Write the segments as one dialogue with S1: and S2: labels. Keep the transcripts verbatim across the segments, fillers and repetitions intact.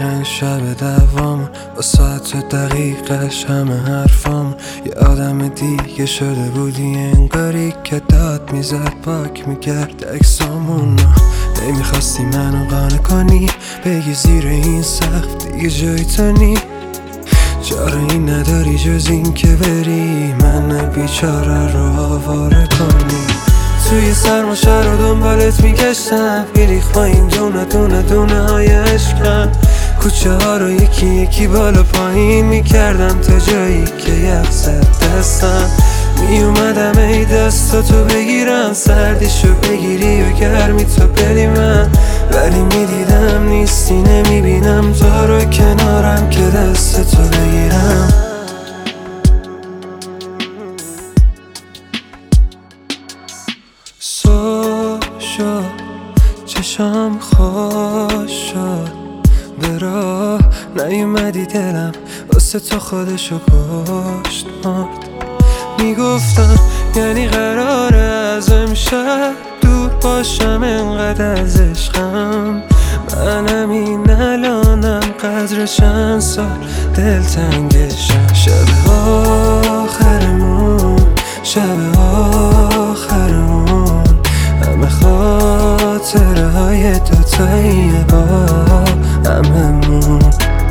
S1: دقیقا شب دوام با ساعت دقیقش همه حرفام یه آدم دیگه شده بودی، انگاری که داد میزد پاک میکرد اکسامونو. نمیخواستی منو قانع کنی، بگی زیر این سقف دیگه جای تو نی. چاره این نداری جز این که بری من بیچاره رو آواره کنی. توی سرماشه رو دنبالت میگشتم، میریخ با این دونه دونه دونه های عشقم. کوچه ها رو یکی یکی بالا پایین میکردم تا جایی که یخ زد دستم. میومدم ای دستاتو بگیرم، سردیشو بگیری و گرمی تو بدی من. ولی میدیدم نیستی، نمیبینم تو رو کنارم که دستتو بگیرم. صبح شد چشام خوش شد، به راه نیومدی دلم واسه تو خودشو کشت مرد. میگفتم یعنی قراره از امشب دور باشم، انقدر از عشقم. منم این الانم قدر چند سال دلتنگشم. شب آخرمون، شب آخرمون، همه خاطره های دوتاییه با هممون.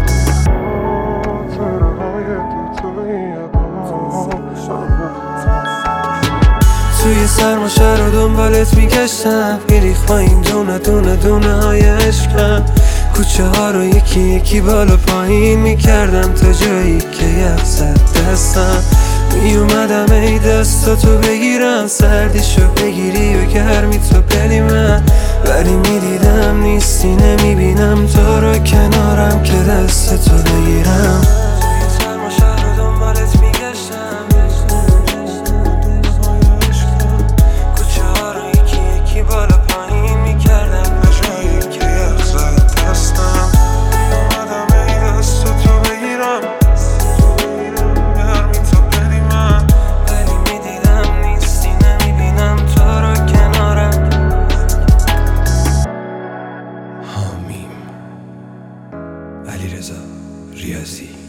S1: توی سرماشه رو دنبالت میگشتم، میریخ با این دونه دونه دونه های عشقم. کوچه ها رو یکی یکی بالا پایین میکردم تا جایی که یخ زد دستم. میومدم ای دستاتو بگیرم، سردیشو بگیری و گرمی تو بدی من. ولی میدیدم نیستی، نمیبینم تو رو کنارم که دستتو بگیرم. علیرضا ریاضی.